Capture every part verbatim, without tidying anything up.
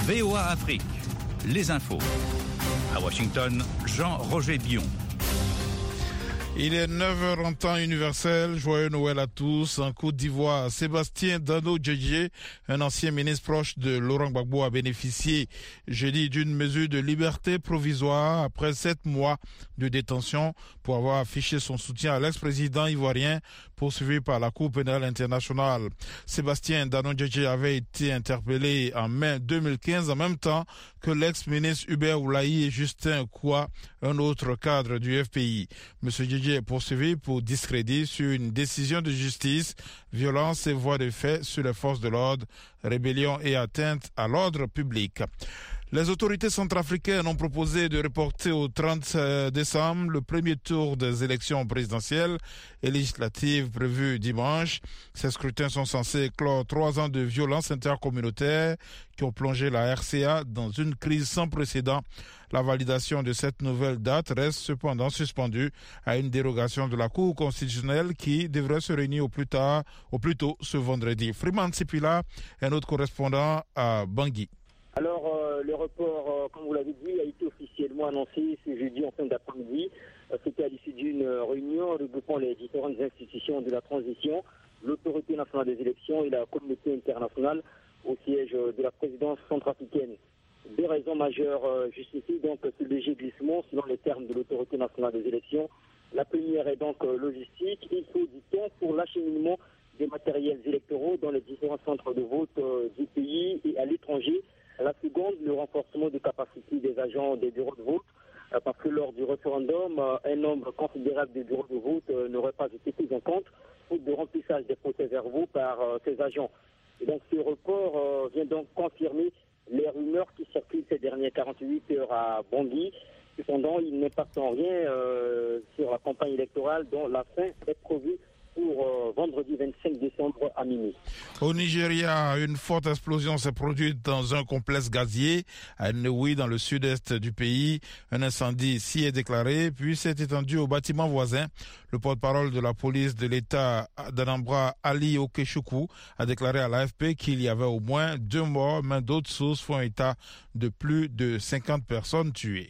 V O A Afrique, les infos. À Washington, Jean-Roger Bion. Il est neuf heures en temps universel. Joyeux Noël à tous. En Côte d'Ivoire, Sébastien Dano Djedje, un ancien ministre proche de Laurent Gbagbo, a bénéficié jeudi d'une mesure de liberté provisoire après sept mois de détention pour avoir affiché son soutien à l'ex-président ivoirien poursuivi par la Cour pénale internationale. Sébastien Dano Djedje avait été interpellé en mai deux mille quinze en même temps que l'ex-ministre Hubert Oulaï et Justin Kouya, un autre cadre du F P I. Monsieur Djedje est poursuivi pour discrédit sur une décision de justice, violence et voies de fait sur les forces de l'ordre, rébellion et atteinte à l'ordre public. Les autorités centrafricaines ont proposé de reporter au trente décembre le premier tour des élections présidentielles et législatives prévues dimanche. Ces scrutins sont censés clore trois ans de violences intercommunautaires qui ont plongé la R C A dans une crise sans précédent. La validation de cette nouvelle date reste cependant suspendue à une dérogation de la Cour constitutionnelle qui devrait se réunir au plus tard, au plus tôt ce vendredi. Freeman Sipila est notre correspondant à Bangui. Alors, euh, le report, euh, comme vous l'avez dit, a été officiellement annoncé ce jeudi en fin d'après-midi. Euh, C'était à l'issue d'une réunion regroupant les différentes institutions de la transition, l'autorité nationale des élections et la communauté internationale au siège de la présidence centrafricaine. Deux raisons majeures euh, justifient donc ce léger glissement selon les termes de l'autorité nationale des élections. La première est donc euh, logistique. Il faut du temps pour l'acheminement des matériels électoraux dans les différents centres de vote euh, du pays et à l'étranger. La seconde, le renforcement des capacités des agents des bureaux de vote, euh, parce que lors du référendum, euh, un nombre considérable de bureaux de vote euh, n'aurait pas été pris en compte, faute de remplissage des procès-verbaux par euh, ces agents. Et donc ce report euh, vient donc confirmer les rumeurs qui circulent ces dernières quarante-huit heures à Bangui. Cependant, il n'impacte en rien euh, sur la campagne électorale dont la fin est prévue pour euh, vendredi vingt-cinq décembre à minuit. Au Nigeria, une forte explosion s'est produite dans un complexe gazier à Nnewi, dans le sud-est du pays. Un incendie s'y est déclaré, puis s'est étendu aux bâtiments voisins. Le porte-parole de la police de l'État d'Anambra, Ali Okechukwu, a déclaré à l'A F P qu'il y avait au moins deux morts, mais d'autres sources font état de plus de cinquante personnes tuées.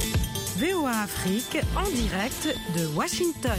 V O A Afrique, en direct de Washington.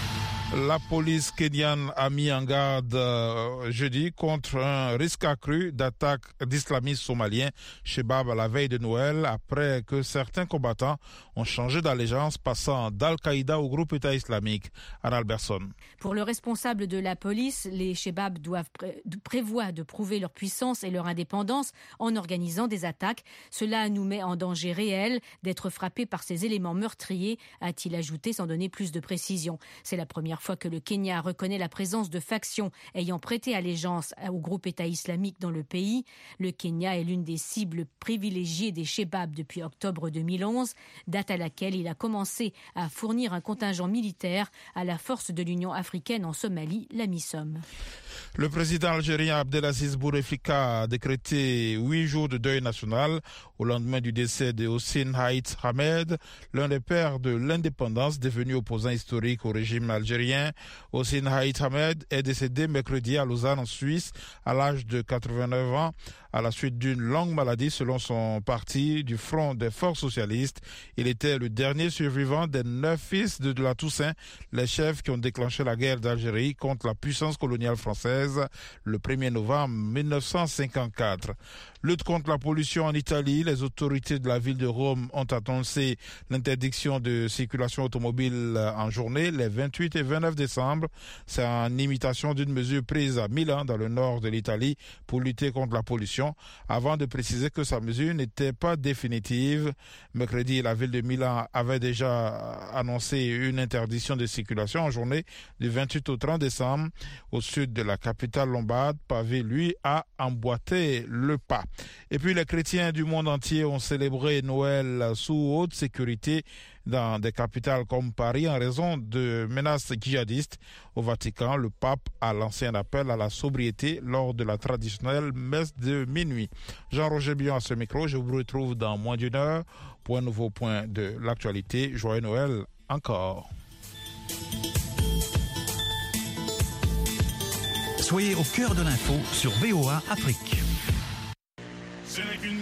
La police kenyane a mis en garde euh, jeudi contre un risque accru d'attaque d'islamistes somaliens chez Bab à la veille de Noël après que certains combattants ont changé d'allégeance passant d'Al-Qaïda au groupe État islamique. Anna Alberson. Pour le responsable de la police, les Chebab doivent pré- prévoir de prouver leur puissance et leur indépendance en organisant des attaques. Cela nous met en danger réel d'être frappés par ces éléments meurtriers, a-t-il ajouté sans donner plus de précision. C'est la première fois que le Kenya reconnaît la présence de factions ayant prêté allégeance au groupe État islamique dans le pays. Le Kenya est l'une des cibles privilégiées des Chebab depuis octobre deux mille onze, date à laquelle il a commencé à fournir un contingent militaire à la force de l'Union africaine en Somalie, la MISOM. Le président algérien Abdelaziz Bouteflika a décrété huit jours de deuil national au lendemain du décès de Hossein Haït Hamed, l'un des pères de l'indépendance devenu opposant historique au régime algérien. Hossein Haït Hamed est décédé mercredi à Lausanne en Suisse à l'âge de quatre-vingt-neuf ans à la suite d'une longue maladie selon son parti du Front des Forces Socialistes. Il était le dernier survivant des neuf fils de la Toussaint, les chefs qui ont déclenché la guerre d'Algérie contre la puissance coloniale française le premier novembre mille neuf cent cinquante-quatre. Lutte contre la pollution en Italie, les autorités de la ville de Rome ont annoncé l'interdiction de circulation automobile en journée les vingt-huit et vingt-neuf décembre. C'est en imitation d'une mesure prise à Milan, dans le nord de l'Italie, pour lutter contre la pollution, avant de préciser que sa mesure n'était pas définitive. Mercredi, la ville de Milan avait déjà annoncé une interdiction de circulation en journée du vingt-huit au trente décembre. Au sud de la capitale lombarde, Pavé, lui, a emboîté le pas. Et puis les chrétiens du monde entier ont célébré Noël sous haute sécurité dans des capitales comme Paris en raison de menaces djihadistes. Au Vatican, le pape a lancé un appel à la sobriété lors de la traditionnelle messe de minuit. Jean-Roger Bion à ce micro, je vous retrouve dans moins d'une heure pour un nouveau point de l'actualité. Joyeux Noël encore. Soyez au cœur de l'info sur V O A Afrique.